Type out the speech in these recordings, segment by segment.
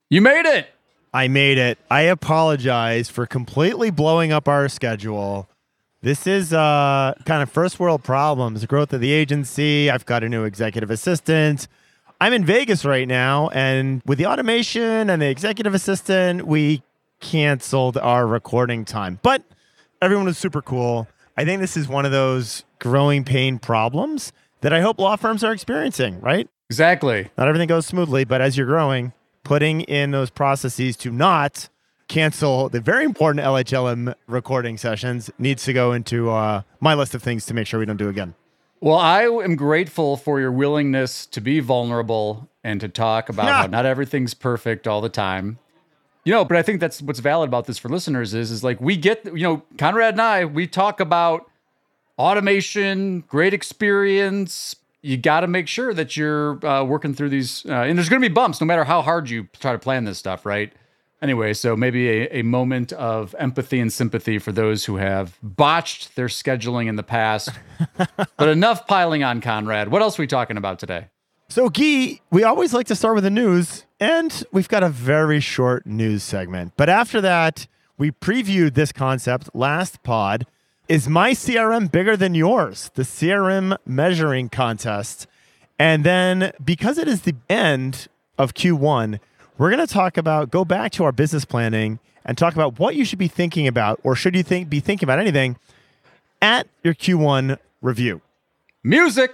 You made it. I made it. I apologize for completely blowing up our schedule. This is kind of first world problems, the growth of the agency. I've got a new executive assistant. I'm in Vegas right now, and with the automation and the executive assistant, we canceled our recording time. But everyone was super cool. I think this is one of those growing pain problems that I hope law firms are experiencing, right? Exactly. Not everything goes smoothly, but as you're growing, putting in those processes to not cancel the very important LHLM recording sessions needs to go into my list of things to make sure we don't do again. Well, I am grateful for your willingness to be vulnerable and to talk about how not everything's perfect all the time. But I think that's what's valid about this for listeners is like we get, Conrad and I, we talk about automation, great experience. You got to make sure that you're working through these, and there's going to be bumps no matter how hard you try to plan this stuff, right? Anyway, so maybe a moment of empathy and sympathy for those who have botched their scheduling in the past. But enough piling on, Conrad. What else are we talking about today? So, Guy, we always like to start with the news, and we've got a very short news segment. But after that, we previewed this concept last pod. Is my CRM bigger than yours? The CRM measuring contest. And then, because it is the end of Q1, we're going to go back to our business planning and talk about what you should be thinking about, or should you be thinking about anything at your Q1 review. Music.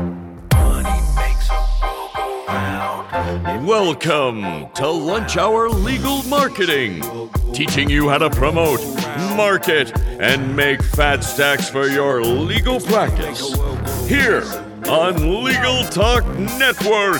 Welcome to Lunch Hour Legal Marketing, teaching you how to promote, market, and make fat stacks for your legal practice. Here on Legal Talk Network.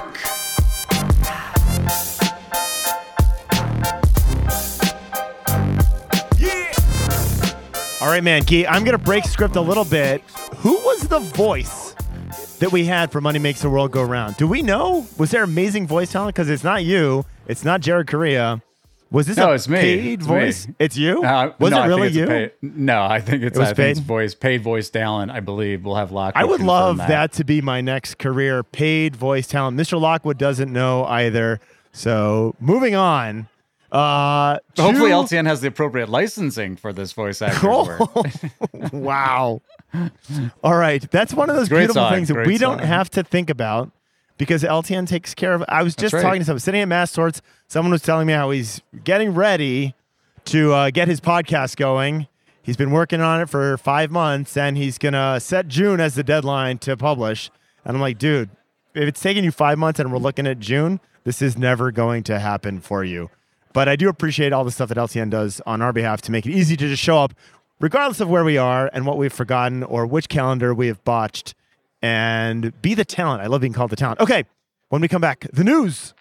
All right, man, Guy, I'm going to break script a little bit. Who was the voice that we had for Money Makes the World Go Round? Do we know? Was there amazing voice talent? Because it's not you. It's not Jared Correa. Was this it's me. Paid it's voice? Me. It's you? Was it really you? I think it's paid voice talent, I believe. We'll have Lockwood. I would love that to be my next career, paid voice talent. Mr. Lockwood doesn't know either. So moving on. Hopefully LTN has the appropriate licensing for this voice actor work. Wow. All right. That's one of those beautiful things that we don't have to think about because LTN takes care of it. I was just talking to someone sitting at Mass Torts. Someone was telling me how he's getting ready to get his podcast going. He's been working on it for 5 months, and he's going to set June as the deadline to publish. And I'm like, dude, if it's taking you 5 months and we're looking at June, this is never going to happen for you. But I do appreciate all the stuff that LTN does on our behalf to make it easy to just show up, regardless of where we are and what we've forgotten or which calendar we have botched, and be the talent. I love being called the talent. Okay, when we come back, the news.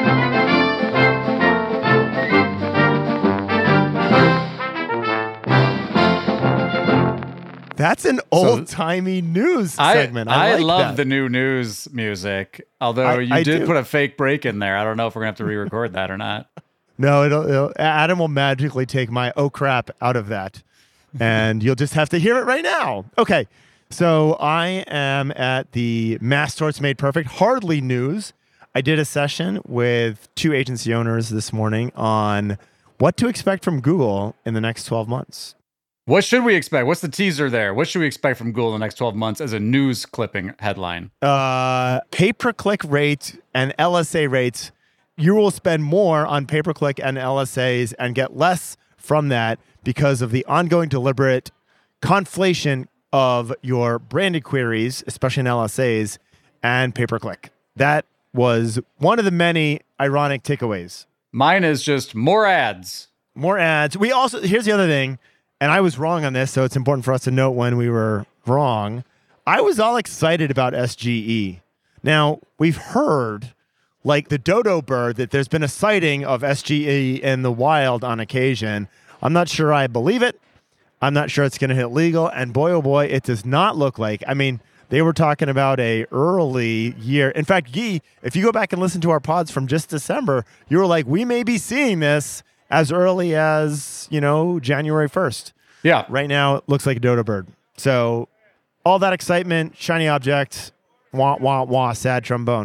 That's an old-timey news segment. I like love that. the new news music, although you did put a fake break in there. I don't know if we're going to have to re-record that or not. No, Adam will magically take my oh crap out of that. And you'll just have to hear it right now. Okay, so I am at the Mass Torts Made Perfect Hardly News. I did a session with 2 agency owners this morning on what to expect from Google in the next 12 months. What should we expect? What's the teaser there? What should we expect from Google in the next 12 months as a news clipping headline? Pay-per-click rate and LSA rates. You will spend more on pay-per-click and LSAs and get less from that because of the ongoing deliberate conflation of your branded queries, especially in LSAs, and pay-per-click. That was one of the many ironic takeaways. Mine is just more ads. More ads. We also, here's the other thing, and I was wrong on this, so it's important for us to note when we were wrong. I was all excited about SGE. Now, we've heard, like the dodo bird, that there's been a sighting of SGE in the wild on occasion. I'm not sure I believe it. I'm not sure it's going to hit legal. And boy, oh boy, it does not look like. I mean, they were talking about a early year. In fact, Guy, if you go back and listen to our pods from just December, you were like, we may be seeing this as early as, January 1st. Yeah. Right now, it looks like a dodo bird. So all that excitement, shiny object, wah, wah, wah, sad trombone.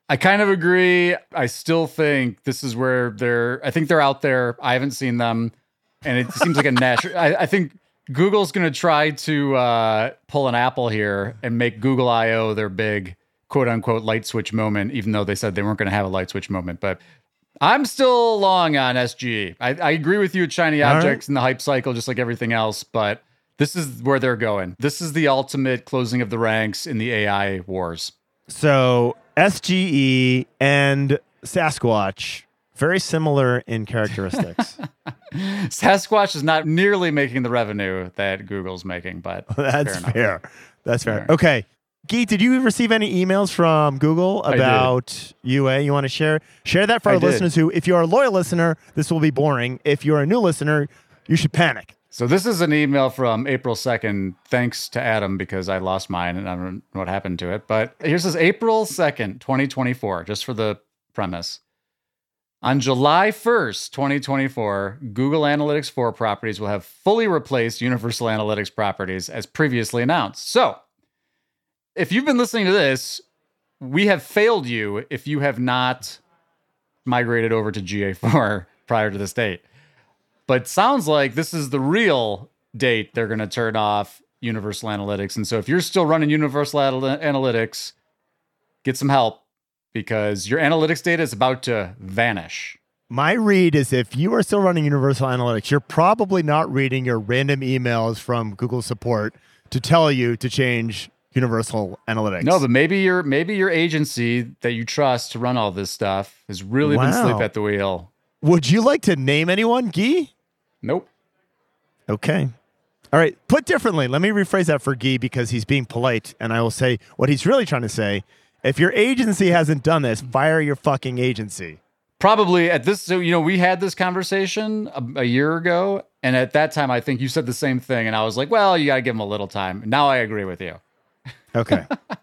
I kind of agree. I still think this is where I think they're out there. I haven't seen them. And it seems like a natural. I think Google's going to try to pull an Apple here and make Google I/O their big quote unquote light switch moment, even though they said they weren't going to have a light switch moment. But I'm still long on SGE. I agree with you, shiny objects in the hype cycle, just like everything else. But this is where they're going. This is the ultimate closing of the ranks in the AI wars. So SGE and Sasquatch, very similar in characteristics. Sasquatch is not nearly making the revenue that Google's making, but that's fair. That's fair. Okay. Guy, did you receive any emails from Google about UA? You want to share that for our listeners who, if you're a loyal listener, this will be boring. If you're a new listener, you should panic. So this is an email from April 2nd. Thanks to Adam, because I lost mine and I don't know what happened to it. But here's this April 2nd, 2024, just for the premise. On July 1st, 2024, Google Analytics 4 properties will have fully replaced Universal Analytics properties as previously announced. So, if you've been listening to this, we have failed you if you have not migrated over to GA4 prior to this date. But sounds like this is the real date they're going to turn off Universal Analytics. And so if you're still running Universal Analytics, get some help, because your analytics data is about to vanish. My read is if you are still running Universal Analytics, you're probably not reading your random emails from Google support to tell you to change Universal Analytics. No, but maybe your agency that you trust to run all this stuff has really been asleep at the wheel. Would you like to name anyone, Guy? Nope. Okay. All right. Put differently, let me rephrase that for Guy because he's being polite, and I will say what he's really trying to say. If your agency hasn't done this, fire your fucking agency. Probably at this, so, we had this conversation a year ago, and at that time, I think you said the same thing, and I was like, well, you got to give them a little time. Now I agree with you. Okay.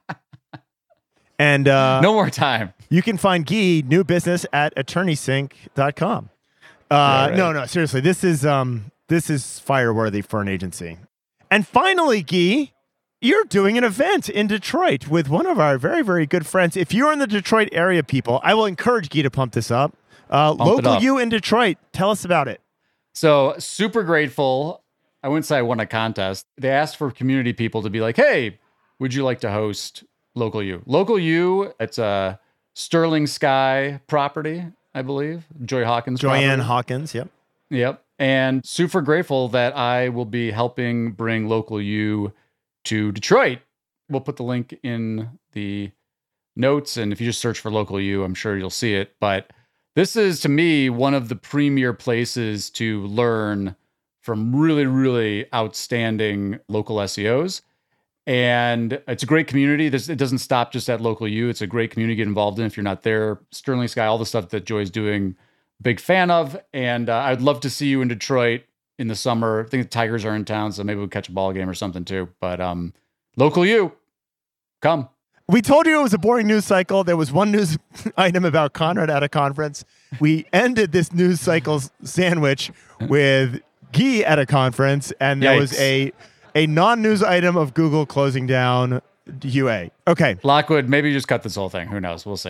And no more time. You can find Guy, new business at attorneysync.com. Right. No, seriously, this is fireworthy for an agency. And finally, Guy, you're doing an event in Detroit with one of our very, very good friends. If you're in the Detroit area, people, I will encourage Guy to pump this up. Local U in Detroit. Tell us about it. So super grateful. I wouldn't say I won a contest. They asked for community people to be like, hey, would you like to host Local U? Local U, it's a Sterling Sky property, I believe. Joyanne Hawkins, yep. Yep. And super grateful that I will be helping bring Local U to Detroit. We'll put the link in the notes, and if you just search for Local U, I'm sure you'll see it. But this is, to me, one of the premier places to learn from really, really outstanding local SEOs. And it's a great community. It doesn't stop just at Local U. It's a great community to get involved in if you're not there. Sterling Sky, all the stuff that Joy's doing, big fan of. And I'd love to see you in Detroit in the summer. I think the Tigers are in town, so maybe we'll catch a ball game or something too. But Local U, come. We told you it was a boring news cycle. There was one news item about Conrad at a conference. We ended this news cycle sandwich with Guy at a conference, and there was a non-news item of Google closing down UA. Okay. Lockwood, maybe you just cut this whole thing. Who knows? We'll see.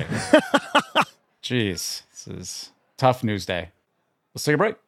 Jeez, this is tough news day. Let's take a break.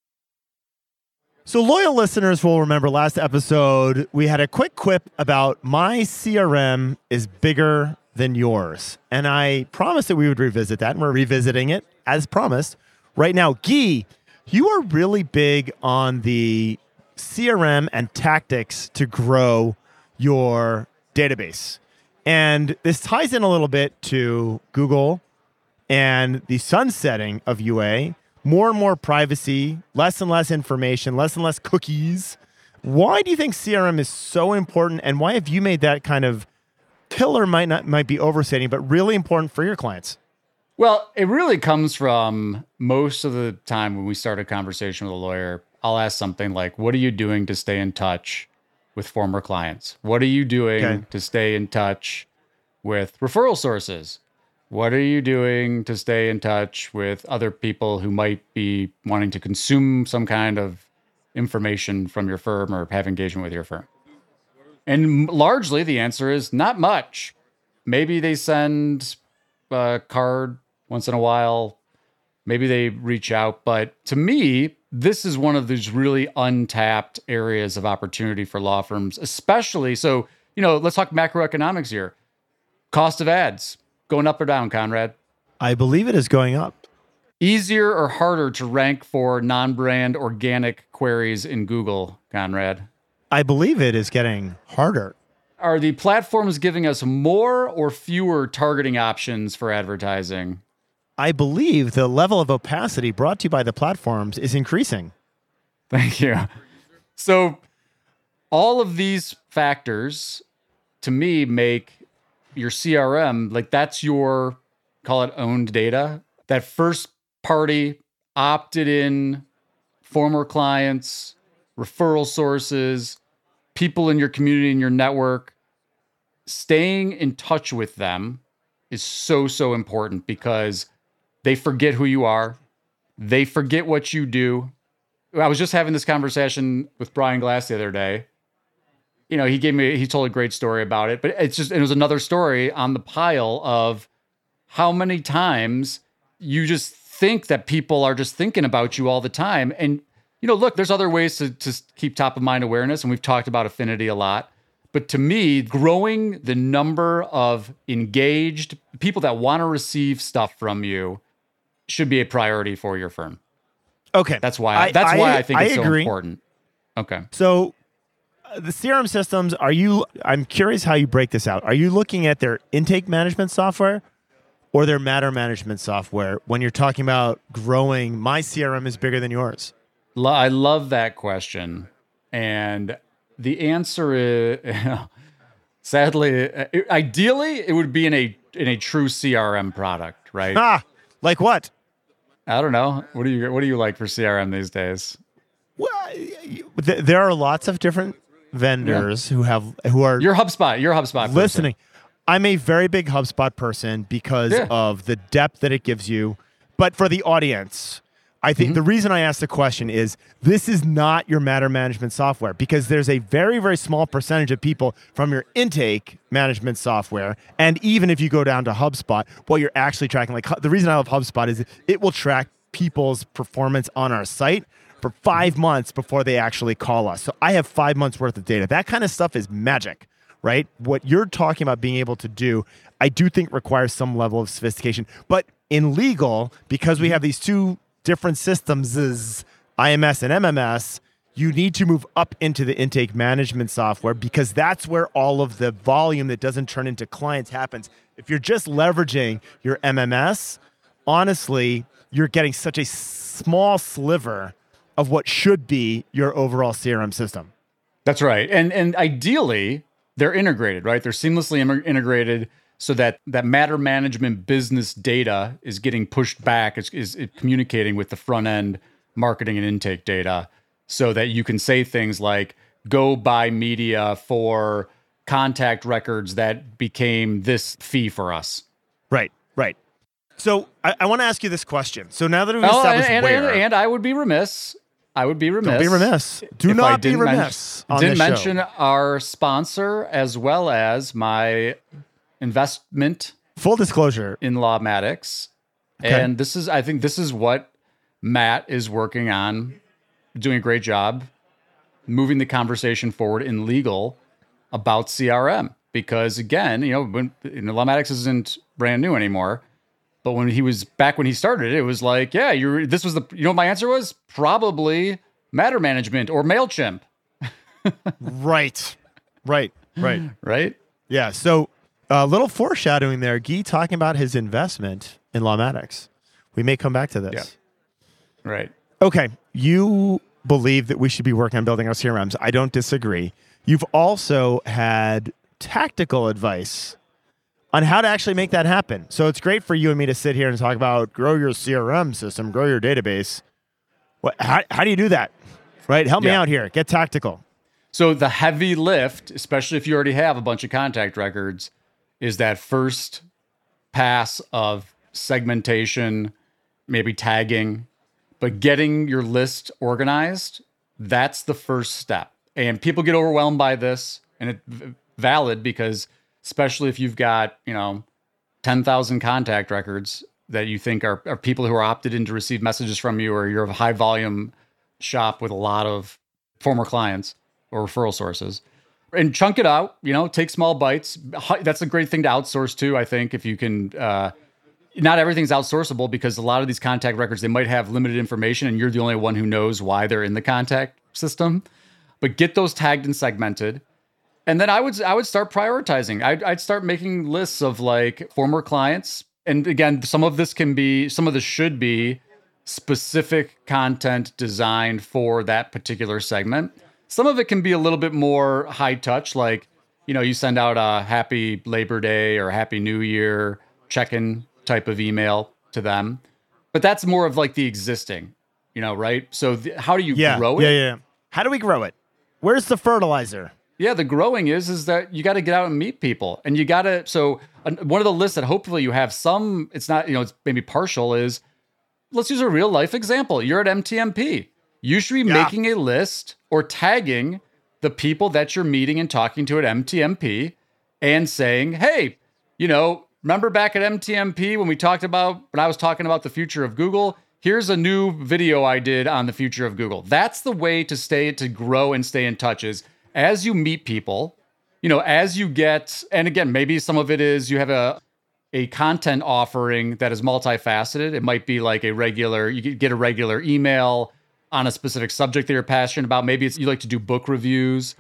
So loyal listeners will remember last episode, we had a quick quip about my CRM is bigger than yours. And I promised that we would revisit that, and we're revisiting it as promised. Right now, Guy, you are really big on the CRM and tactics to grow your database. And this ties in a little bit to Google and the sunsetting of UA. More and more privacy, less and less information, less and less cookies. Why do you think CRM is so important, and why have you made that kind of pillar, might be overstating, but really important for your clients? Well, it really comes from most of the time when we start a conversation with a lawyer, I'll ask something like, what are you doing to stay in touch with former clients? What are you doing to stay in touch with referral sources? What are you doing to stay in touch with other people who might be wanting to consume some kind of information from your firm or have engagement with your firm? And largely the answer is not much. Maybe they send card once in a while. Maybe they reach out. But to me, this is one of these really untapped areas of opportunity for law firms, especially. So, let's talk macroeconomics here. Cost of ads going up or down, Conrad? I believe it is going up. Easier or harder to rank for non-brand organic queries in Google, Conrad? I believe it is getting harder. Are the platforms giving us more or fewer targeting options for advertising? I believe the level of opacity brought to you by the platforms is increasing. Thank you. So all of these factors, to me, make your CRM, like that's your, call it owned data, that first party, opted in, former clients, referral sources, people in your community, in your network. Staying in touch with them is so, so important because they forget who you are. They forget what you do. I was just having this conversation with Brian Glass the other day. He told a great story about it, but it was another story on the pile of how many times you just think that people are just thinking about you all the time. And, look, there's other ways to keep top of mind awareness. And we've talked about affinity a lot. But to me, growing the number of engaged people that want to receive stuff from you should be a priority for your firm. Okay. That's why I think it's so important. Okay. So the CRM systems, I'm curious how you break this out. Are you looking at their intake management software or their matter management software when you're talking about growing, my CRM is bigger than yours? I love that question. And the answer is, sadly, ideally, it would be in a true CRM product, right? Like what? I don't know. What do you like for CRM these days? Well, there are lots of different vendors who are You're HubSpot listening. Person. I'm a very big HubSpot person because of the depth that it gives you. But for the audience, I think the reason I asked the question is this is not your matter management software because there's a very, very small percentage of people from your intake management software. And even if you go down to HubSpot, what you're actually tracking, like the reason I love HubSpot is it will track people's performance on our site for 5 months before they actually call us. So I have 5 months worth of data. That kind of stuff is magic, right? What you're talking about being able to do, I do think requires some level of sophistication. But in legal, because we have these two different systems is IMS and MMS, you need to move up into the intake management software because that's where all of the volume that doesn't turn into clients happens. If you're just leveraging your MMS, honestly, you're getting such a small sliver of what should be your overall CRM system. That's right. And ideally, they're integrated, right? They're seamlessly integrated so that matter management business data is getting pushed back, is communicating with the front end marketing and intake data so that you can say things like, go buy media for contact records that became this fee for us. Right. So I want to ask you this question. So now that we've established and I would be remiss. Don't be remiss. Do not be remiss on this show. Didn't mention our sponsor as well as my investment. Full disclosure. In Lawmatics. Okay. And I think this is what Matt is working on, doing a great job, moving the conversation forward in legal about CRM. Because again, Lawmatics isn't brand new anymore. But when he started, it was like, this was my answer was probably matter management or MailChimp. Right. Right? Yeah. So a little foreshadowing there, Guy talking about his investment in Lawmatics. We may come back to this. Yeah. Right. Okay. You believe that we should be working on building our CRMs. I don't disagree. You've also had tactical advice on how to actually make that happen. So it's great for you and me to sit here and talk about grow your CRM system, grow your database. How do you do that? Right? Help me out here. Get tactical. So the heavy lift, especially if you already have a bunch of contact records, is that first pass of segmentation, maybe tagging, but getting your list organized, that's the first step. And people get overwhelmed by this, and it's valid because especially if you've got, 10,000 contact records that you think are people who are opted in to receive messages from you, or you're a high volume shop with a lot of former clients or referral sources, and chunk it out, take small bites. That's a great thing to outsource too. I think if you can, not everything's outsourceable because a lot of these contact records, they might have limited information and you're the only one who knows why they're in the contact system, but get those tagged and segmented. And then I would start prioritizing. I'd start making lists of like former clients. And again, some of this should be specific content designed for that particular segment. Some of it can be a little bit more high touch, like, you send out a happy Labor Day or Happy New Year check-in type of email to them. But that's more of like the existing, right? So how do you grow it? Yeah. How do we grow it? Where's the fertilizer? Yeah, the growing is that you got to get out and meet people. And you got to, so one of the lists that hopefully you have some, it's not, it's maybe partial, is let's use a real life example. You're at MTMP. You should be making a list or tagging the people that you're meeting and talking to at MTMP and saying, hey, remember back at MTMP when I was talking about the future of Google? Here's a new video I did on the future of Google. That's the way to grow and stay in touch, is as you meet people, as you get, and again, maybe some of it is you have a content offering that is multifaceted. It might be like you could get a regular email on a specific subject that you're passionate about. Maybe you like to do book reviews.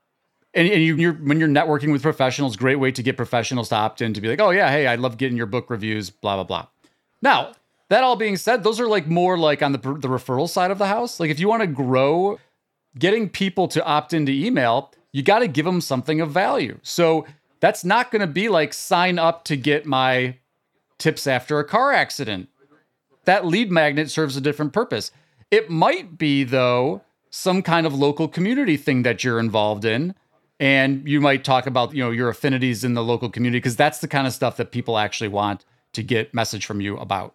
And when you're networking with professionals, great way to get professionals to opt in, to be like, oh yeah, hey, I love getting your book reviews, blah, blah, blah. Now, that all being said, those are like more like on the referral side of the house. Like if you want to grow, getting people to opt into email, you got to give them something of value. So that's not going to be like sign up to get my tips after a car accident. That lead magnet serves a different purpose. It might be, though, some kind of local community thing that you're involved in. And you might talk about, your affinities in the local community, because that's the kind of stuff that people actually want to get message from you about.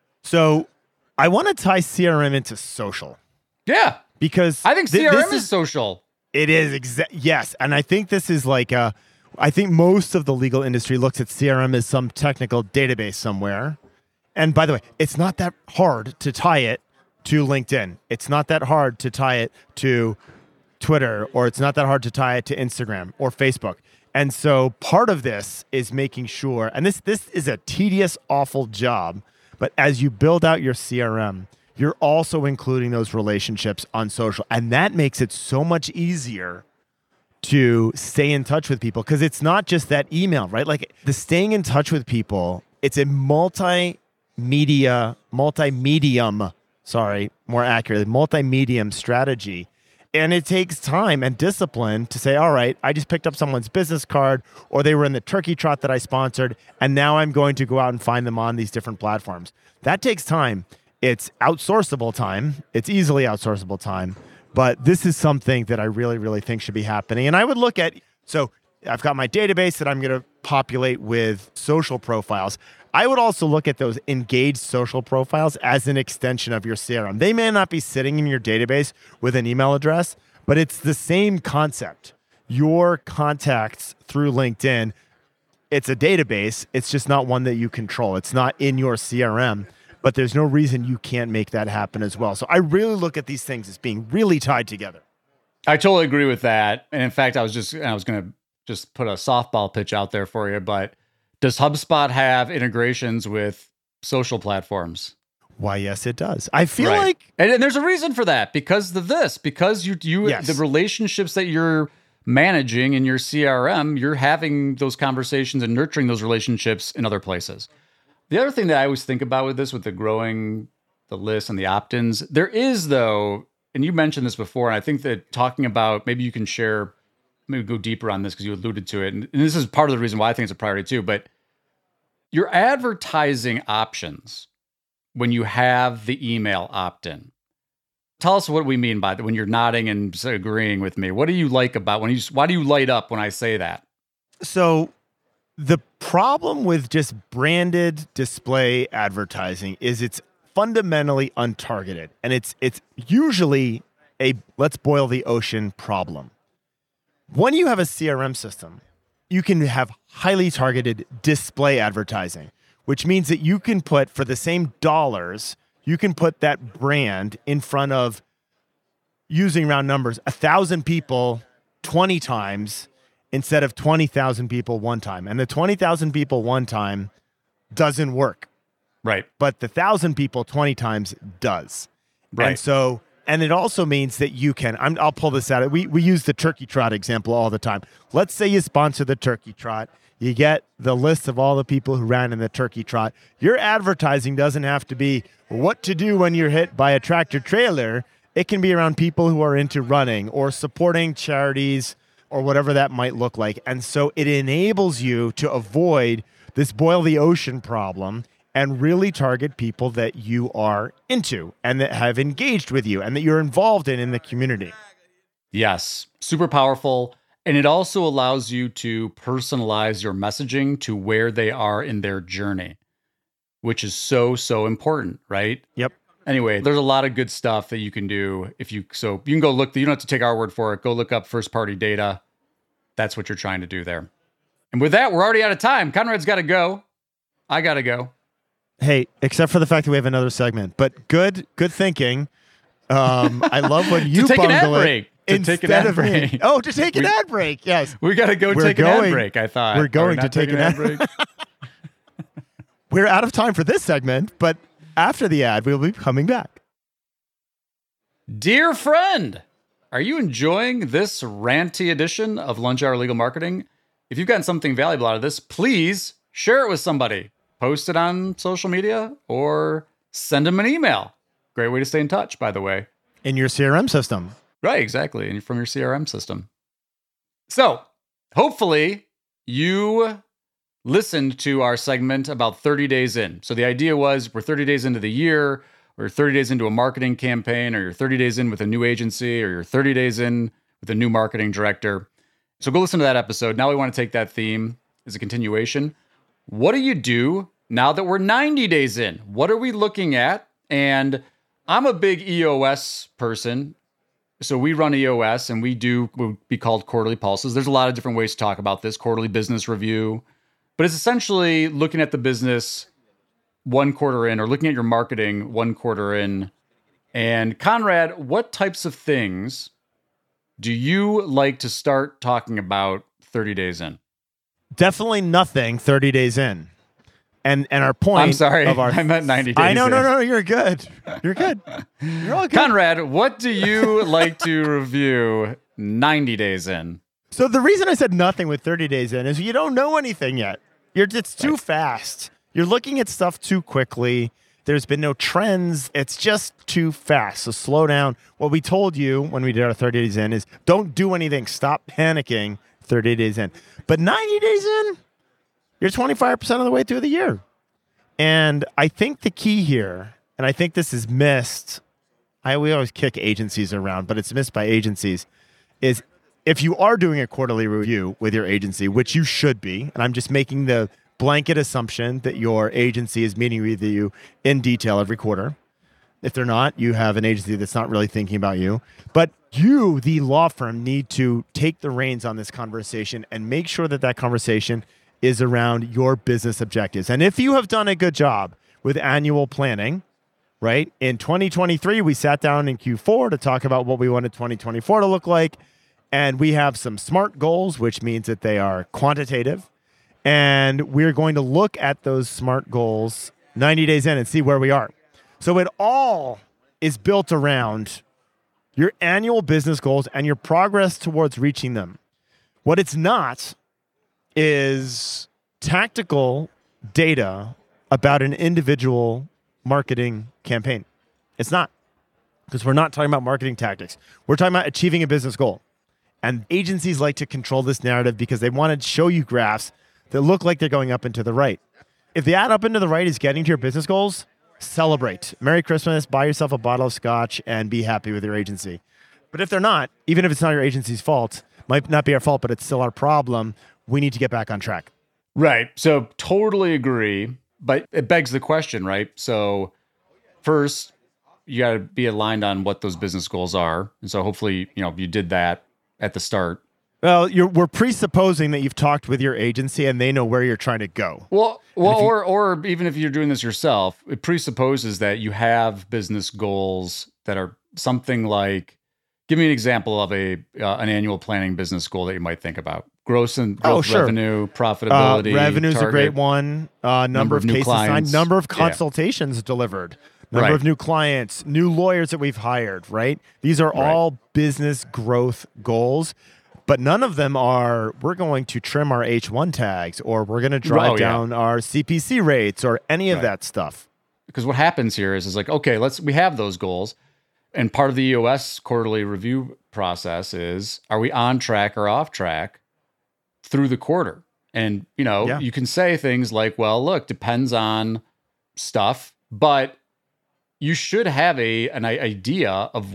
So I want to tie CRM into social. Yeah. Because I think CRM is social. It is. Yes. And I think this is like I think most of the legal industry looks at CRM as some technical database somewhere. And by the way, it's not that hard to tie it to LinkedIn. It's not that hard to tie it to Twitter, or it's not that hard to tie it to Instagram or Facebook. And so part of this is making sure, and this is a tedious, awful job, but as you build out your CRM, you're also including those relationships on social. And that makes it so much easier to stay in touch with people, because it's not just that email, right? Like the staying in touch with people, it's a multi-medium, multi-medium strategy. And it takes time and discipline to say, all right, I just picked up someone's business card, or they were in the turkey trot that I sponsored, and now I'm going to go out and find them on these different platforms. That takes time. It's outsourceable time. It's easily outsourceable time. But this is something that I really, really think should be happening. And I would look at, so I've got my database that I'm going to populate with social profiles. I would also look at those engaged social profiles as an extension of your CRM. They may not be sitting in your database with an email address, but it's the same concept. Your contacts through LinkedIn, it's a database. It's just not one that you control. It's not in your CRM, but there's no reason you can't make that happen as well. So I really look at these things as being really tied together. I totally agree with that. And in fact, I was going to just put a softball pitch out there for you, but does HubSpot have integrations with social platforms? Why, yes, it does. I feel like... And there's a reason for that, because yes. The relationships that you're managing in your CRM, you're having those conversations and nurturing those relationships in other places. The other thing that I always think about with this, with the growing the list and the opt-ins, there is, though, and you mentioned this before, and I think that talking about, maybe you can share, maybe go deeper on this because you alluded to it, and this is part of the reason why I think it's a priority too, but your advertising options when you have the email opt-in. Tell us what we mean by that when you're nodding and agreeing with me. What do you like about why do you light up when I say that? So the problem with just branded display advertising is it's fundamentally untargeted, and it's usually a let's boil the ocean problem. When you have a CRM system, you can have highly targeted display advertising, which means that you can put, for the same dollars, you can put that brand in front of, using round numbers, 1,000 people 20 times instead of 20,000 people one time. And the 20,000 people one time doesn't work. Right. But the 1,000 people 20 times does. Right. And it also means that you can, I'll pull this out. We use the turkey trot example all the time. Let's say you sponsor the turkey trot. You get the list of all the people who ran in the turkey trot. Your advertising doesn't have to be what to do when you're hit by a tractor trailer. It can be around people who are into running or supporting charities or whatever that might look like. And so it enables you to avoid this boil the ocean problem and really target people that you are into and that have engaged with you and that you're involved in the community. Yes, super powerful. And it also allows you to personalize your messaging to where they are in their journey, which is so important, right? Yep. Anyway, there's a lot of good stuff that you can do so you can go look, you don't have to take our word for it. Go look up first party data. That's what you're trying to do there. And with that, we're already out of time. Conrad's got to go. I got to go. Hey, except for the fact that we have another segment, but good thinking. I love when you take bungle an ad break. To take an ad break. Oh, to take an ad break. Yes. We got to go take an ad break, I thought. We're going to take an ad break. We're out of time for this segment, but after the ad, we'll be coming back. Dear friend, are you enjoying this ranty edition of Lunch Hour Legal Marketing? If you've gotten something valuable out of this, please share it with somebody. Post it on social media or send them an email. Great way to stay in touch, by the way. In your CRM system. Right, exactly. And from your CRM system. So, hopefully, you listened to our segment about 30 days in. So the idea was we're 30 days into the year, or 30 days into a marketing campaign, or you're 30 days in with a new agency, or you're 30 days in with a new marketing director. So go listen to that episode. Now we want to take that theme as a continuation. What do you do now that we're 90 days in? What are we looking at? And I'm a big EOS person. So we run EOS and we do what would be called quarterly pulses. There's a lot of different ways to talk about this, quarterly business review. But it's essentially looking at the business 1 quarter in or looking at your marketing 1 quarter in. And Conrad, what types of things do you like to start talking about 30 days in? Definitely nothing 30 days in. And our point. I'm sorry, I meant 90 days. I know, no, you're good. You're good. You're all good. Conrad, what do you like to review 90 days in? So the reason I said nothing with 30 days in is you don't know anything yet. It's too fast. You're looking at stuff too quickly. There's been no trends. It's just too fast. So slow down. What we told you when we did our 30 days in is don't do anything. Stop panicking 30 days in. But 90 days in, you're 25% of the way through the year. And I think the key here, and I think this is missed, we always kick agencies around, but it's missed by agencies, is if you are doing a quarterly review with your agency, which you should be, and I'm just making the blanket assumption that your agency is meeting with you in detail every quarter. If they're not, you have an agency that's not really thinking about you. But you, the law firm, need to take the reins on this conversation and make sure that that conversation is around your business objectives. And if you have done a good job with annual planning, right? In 2023, we sat down in Q4 to talk about what we wanted 2024 to look like. And we have some SMART goals, which means that they are quantitative. And we're going to look at those SMART goals 90 days in and see where we are. So it all is built around your annual business goals and your progress towards reaching them. What it's not is tactical data about an individual marketing campaign. It's not, because we're not talking about marketing tactics. We're talking about achieving a business goal. And agencies like to control this narrative because they want to show you graphs that look like they're going up and to the right. If the ad up and to the right is getting to your business goals, celebrate. Merry Christmas, buy yourself a bottle of scotch, and be happy with your agency. But if they're not, even if it's not your agency's fault, might not be our fault, but it's still our problem, we need to get back on track. Right. So totally agree. But it begs the question, right? So first, you got to be aligned on what those business goals are. And so hopefully, you did that at the start. Well, we're presupposing that you've talked with your agency and they know where you're trying to go. Well, or even if you're doing this yourself, it presupposes that you have business goals that are something like, give me an example of an annual planning business goal that you might think about. Growth revenue, profitability. Revenue is a great one. Number of cases signed, number of consultations delivered, number of new clients, new lawyers that we've hired, right? These are all business growth goals. But none of them are, we're going to trim our H1 tags or we're going to drive down our CPC rates or any of that stuff. Because what happens here is like, okay, we have those goals. And part of the EOS quarterly review process is, are we on track or off track through the quarter? And, you can say things like, well, look, depends on stuff, but you should have an idea of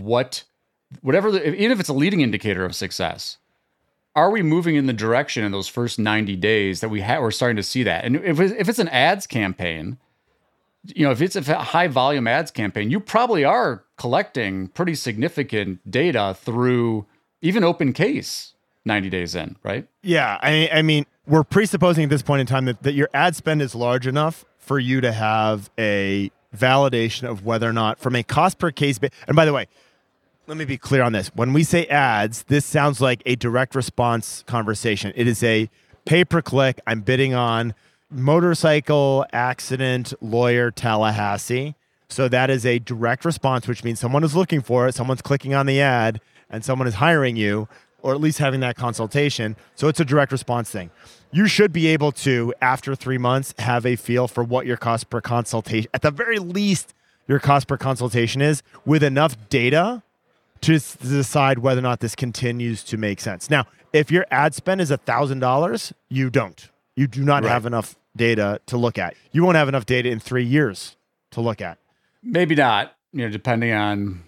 even if it's a leading indicator of success. Are we moving in the direction in those first 90 days that we're starting to see that? And if it's an ads campaign, if it's a high volume ads campaign, you probably are collecting pretty significant data through even open case 90 days in, right? Yeah. I mean, we're presupposing at this point in time that your ad spend is large enough for you to have a validation of whether or not from a cost per case. And by the way, let me be clear on this. When we say ads, this sounds like a direct response conversation. It is a pay-per-click. I'm bidding on motorcycle accident lawyer Tallahassee. So that is a direct response, which means someone is looking for it, someone's clicking on the ad, and someone is hiring you, or at least having that consultation. So it's a direct response thing. You should be able to, after 3 months, have a feel for what your cost per consultation, at the very least, your cost per consultation is, with enough data to decide whether or not this continues to make sense. Now, if your ad spend is $1,000, you don't. You do not have enough data to look at. You won't have enough data in 3 years to look at. Maybe not, depending on,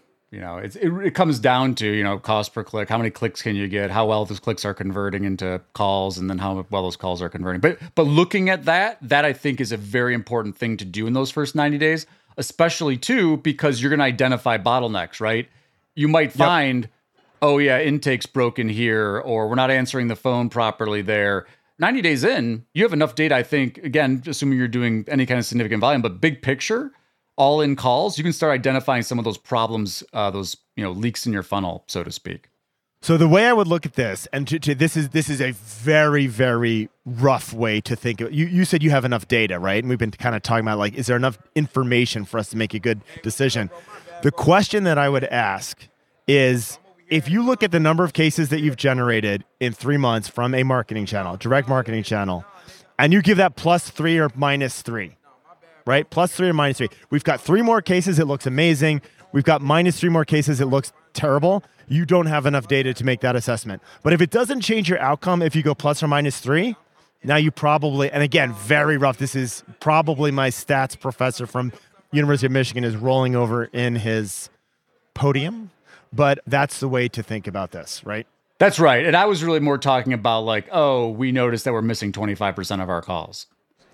it comes down to, cost per click, how many clicks can you get, how well those clicks are converting into calls, and then how well those calls are converting. But looking at that I think is a very important thing to do in those first 90 days, especially too, because you're going to identify bottlenecks, right? You might find, intake's broken here, or we're not answering the phone properly there. 90 days in, you have enough data, I think, again, assuming you're doing any kind of significant volume, but big picture, all in calls, you can start identifying some of those problems, those leaks in your funnel, so to speak. So the way I would look at this, and this is a very, very rough way to think of it. You said you have enough data, right? And we've been kind of talking about, like, is there enough information for us to make a good decision? The question that I would ask is, if you look at the number of cases that you've generated in 3 months from a marketing channel, direct marketing channel, and you give that +3 or -3, right? +3 or -3. We've got 3 more cases, it looks amazing. We've got -3 more cases, it looks terrible. You don't have enough data to make that assessment. But if it doesn't change your outcome, if you go + or -3, now you probably, and again, very rough, this is probably my stats professor from University of Michigan is rolling over in his podium. But that's the way to think about this, right? That's right. And I was really more talking about like, we noticed that we're missing 25% of our calls.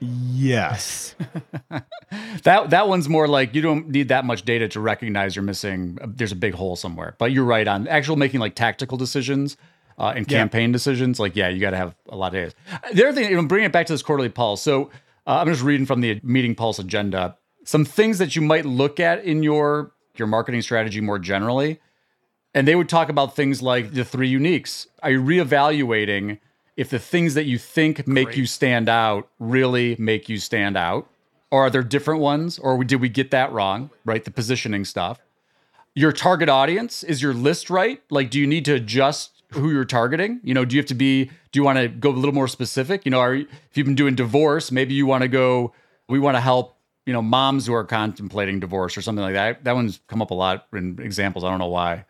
Yes. That one's more like you don't need that much data to recognize you're missing. There's a big hole somewhere. But you're right on actual making like tactical decisions and campaign decisions. Like, you got to have a lot of data. The other thing, bringing it back to this quarterly pulse. So I'm just reading from the Meeting Pulse agenda. Some things that you might look at in your marketing strategy more generally. And they would talk about things like the 3 uniques. Are you reevaluating if the things that you think make you stand out really make you stand out? Or are there different ones? Or did we get that wrong, right? The positioning stuff. Your target audience, is your list right? Like, do you need to adjust who you're targeting? Do you want to go a little more specific? If you've been doing divorce, maybe you want to go, we want to help, moms who are contemplating divorce or something like that. That one's come up a lot in examples. I don't know why.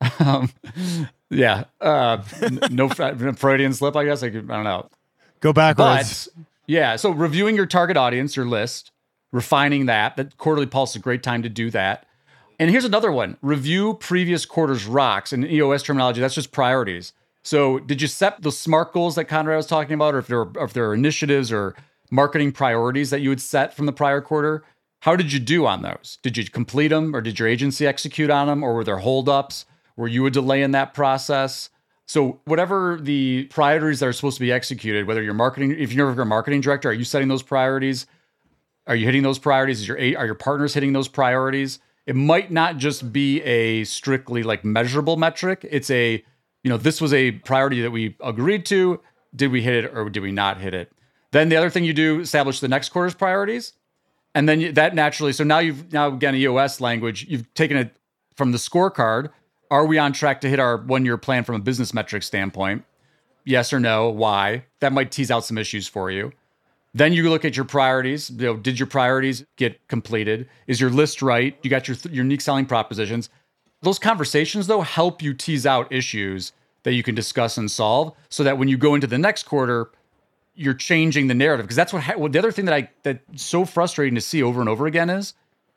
No Freudian slip, I guess. I don't know. Go backwards. But, so reviewing your target audience, your list, refining that quarterly pulse is a great time to do that. And here's another one. Review previous quarter's rocks. In EOS terminology, that's just priorities. So did you set the SMART goals that Conrad was talking about, or if there are initiatives or marketing priorities that you would set from the prior quarter? How did you do on those? Did you complete them, or did your agency execute on them, or were there holdups? Were you a delay in that process? So whatever the priorities that are supposed to be executed, whether you're marketing, if you're a marketing director, are you setting those priorities? Are you hitting those priorities? Are your partners hitting those priorities? It might not just be a strictly like measurable metric. It's this was a priority that we agreed to. Did we hit it or did we not hit it? Then the other thing you do, establish the next quarter's priorities. And then that naturally, so now again, EOS language, you've taken it from the scorecard. Are we on track to hit our 1-year plan from a business metric standpoint? Yes or no? Why? That might tease out some issues for you. Then you look at your priorities. Did your priorities get completed? Is your list right? You got your unique selling propositions. Those conversations, though, help you tease out issues that you can discuss and solve so that when you go into the next quarter, you're changing the narrative. Because that's what the other thing that's so frustrating to see over and over again is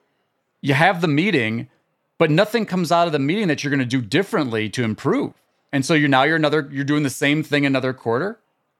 you have the meeting, but nothing comes out of the meeting that you're going to do differently to improve. And so you're doing the same thing another quarter.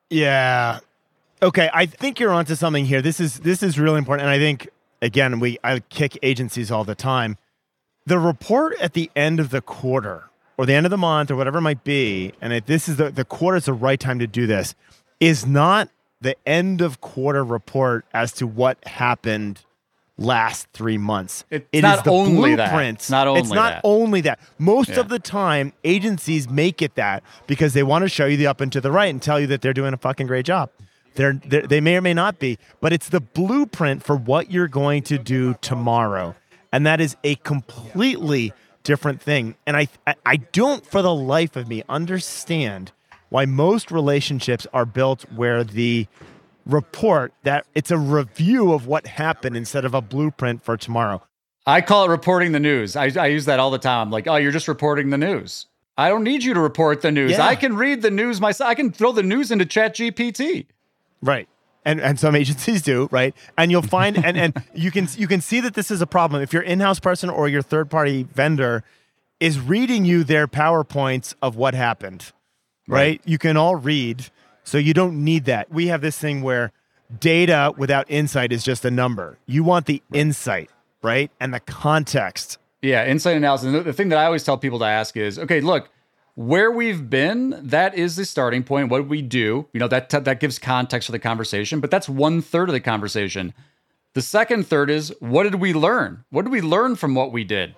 Yeah. Okay, I think you're onto something here. This is really important, and I think again I kick agencies all the time. The report at the end of the quarter or the end of the month or whatever it might be, and this is the quarter is the right time to do this, is not the end of quarter report as to what happened last 3 months. It is the blueprint. It's not only that. Most of the time, agencies make it that because they want to show you the up and to the right and tell you that they're doing a fucking great job. They may or may not be, but it's the blueprint for what you're going to do tomorrow. And that is a completely different thing. And I don't, for the life of me, understand why most relationships are built where the report, that it's a review of what happened instead of a blueprint for tomorrow. I call it reporting the news. I use that all the time. I'm like, oh, you're just reporting the news. I don't need you to report the news. Yeah. I can read the news myself. I can throw the news into ChatGPT. Right. And some agencies do, right? And you'll find and you can see that this is a problem. If your in-house person or your third-party vendor is reading you their PowerPoints of what happened, right? You can all read, so you don't need that. We have this thing where data without insight is just a number. You want the insight, right? And the context. Yeah, insight analysis. The thing that I always tell people to ask is, okay, look, where we've been, that is the starting point. What we do, that gives context for the conversation, but that's 1/3 of the conversation. The second third is, what did we learn? What did we learn from what we did?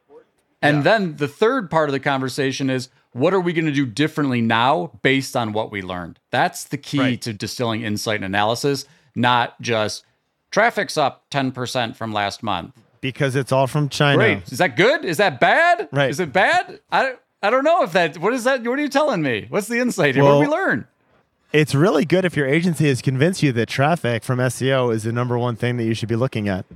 And then the third part of the conversation is, what are we going to do differently now based on what we learned? That's the key to distilling insight and analysis, not just traffic's up 10% from last month. Because it's all from China. Great. Is that good? Is that bad? Right. Is it bad? I don't know if that, what is that? What are you telling me? What's the insight here? What did we learn? It's really good if your agency has convinced you that traffic from SEO is the number one thing that you should be looking at.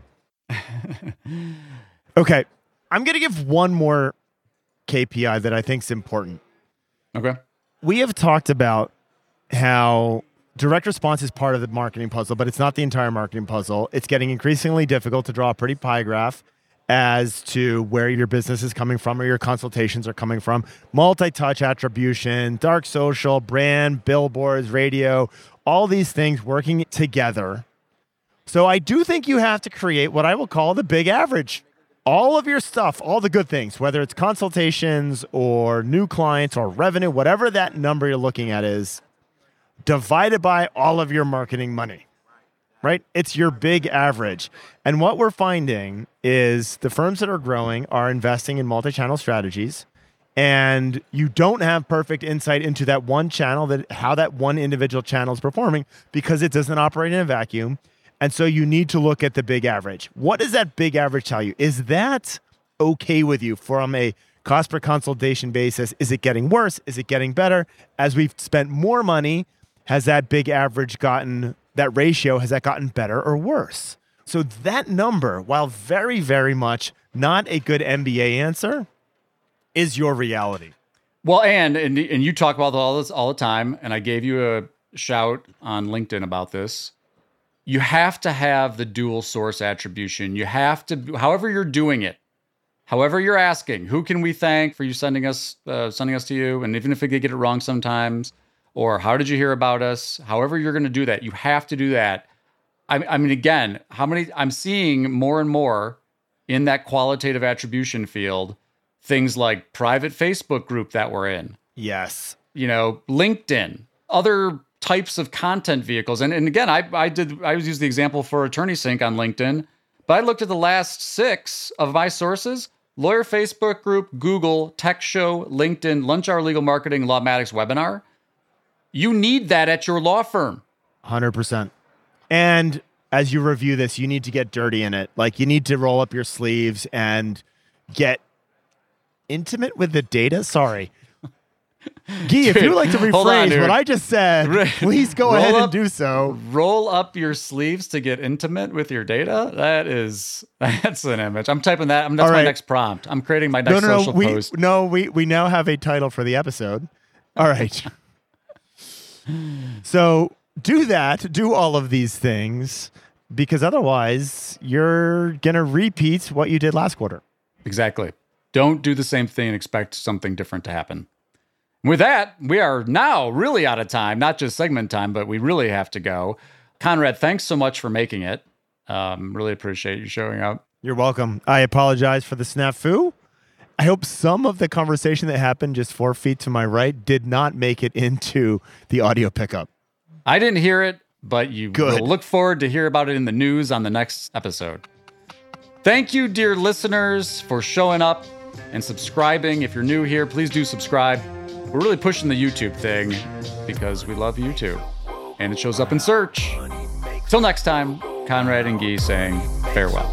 Okay. I'm going to give one more KPI that I think is important. Okay. We have talked about how direct response is part of the marketing puzzle, but it's not the entire marketing puzzle. It's getting increasingly difficult to draw a pretty pie graph as to where your business is coming from or your consultations are coming from. Multi-touch attribution, dark social, brand, billboards, radio, all these things working together. So I do think you have to create what I will call the big average. All of your stuff, all the good things, whether it's consultations or new clients or revenue, whatever that number you're looking at is, divided by all of your marketing money. Right? It's your big average. And what we're finding is the firms that are growing are investing in multi-channel strategies, and you don't have perfect insight into that one channel, how that one individual channel is performing, because it doesn't operate in a vacuum. And so you need to look at the big average. What does that big average tell you? Is that okay with you from a cost per consultation basis? Is it getting worse? Is it getting better? As we've spent more money, has that big average that ratio, has that gotten better or worse? So that number, while very, very much not a good MBA answer, is your reality. Well, and you talk about all this all the time, and I gave you a shout on LinkedIn about this. You have to have the dual source attribution. You have to, however you're doing it, however you're asking, who can we thank for you sending us to you? And even if we get it wrong sometimes, or how did you hear about us? However you're going to do that, you have to do that. I mean, again, I'm seeing more and more in that qualitative attribution field, things like private Facebook group that we're in. Yes. LinkedIn, other types of content vehicles. And again, I used the example for Attorney Sync on LinkedIn, but I looked at the last 6 of my sources: Lawyer Facebook group, Google, Tech Show, LinkedIn, Lunch Hour Legal Marketing, Lawmatics webinar. You need that at your law firm. 100%. And as you review this, you need to get dirty in it. Like, you need to roll up your sleeves and get intimate with the data. Sorry. Guy, if you would like to rephrase what I just said, please go ahead and do so. Roll up your sleeves to get intimate with your data? That's an image. I'm typing that. That's my next prompt. I'm creating my next social post. We now have a title for the episode. All right. So do that. Do all of these things, because otherwise you're going to repeat what you did last quarter. Exactly. Don't do the same thing and expect something different to happen. With that, we are now really out of time, not just segment time, but we really have to go. Conrad, thanks so much for making it. Really appreciate you showing up. You're welcome. I apologize for the snafu. I hope some of the conversation that happened just 4 feet to my right did not make it into the audio pickup. I didn't hear it, but you will look forward to hear about it in the news on the next episode. Thank you, dear listeners, for showing up and subscribing. If you're new here, please do subscribe. We're really pushing the YouTube thing because we love YouTube, and it shows up in search. Till next time, Conrad and Guy saying farewell.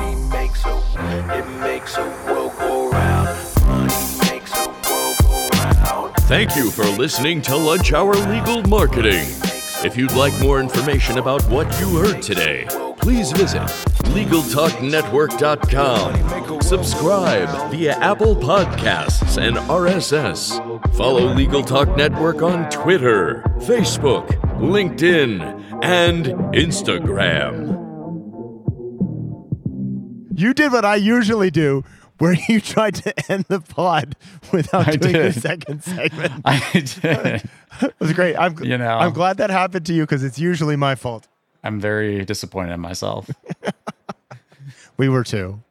Thank you for listening to Lunch Hour Legal Marketing. If you'd like more information about what you heard today, please visit LegalTalkNetwork.com. Subscribe via Apple Podcasts and RSS. Follow Legal Talk Network on Twitter, Facebook, LinkedIn, and Instagram. You did what I usually do, where you tried to end the pod without doing the second segment. I did. It was great. I'm glad that happened to you, because it's usually my fault. I'm very disappointed in myself. We were too.